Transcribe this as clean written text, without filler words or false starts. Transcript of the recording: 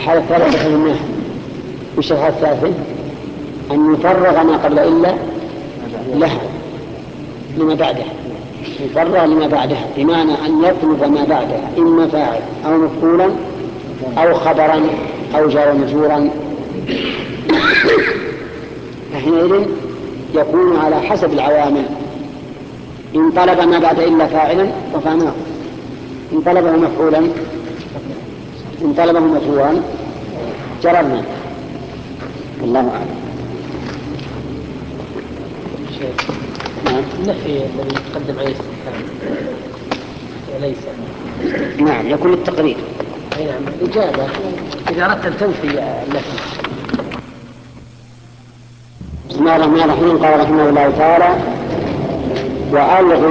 الحالة الثالثة فهمناها. وش الحالة الثالثة؟ أن يفرغ ما قبل إلا لها لما بعدها، يفرغ لما بعدها، بمعنى أن يطلب ما بعدها إما فاعل أو مفعولا أو خبرا أو جار مجرورا. فحينئذ يكون على حسب العوامل. إن طلب ما بعد إلا فاعلا رفعناه، إن طلبه مفعولا، إن طلبه مفعولا جررنا. والله أعلم. النفي الذي يقدم عليه استفهام وليس. نعم يكون التقرير. نعم الإجابة إذا أردت أن تنفي النفي. بسم الله الرحمن الرحيم. قال رحمه الله تعالى: وألغ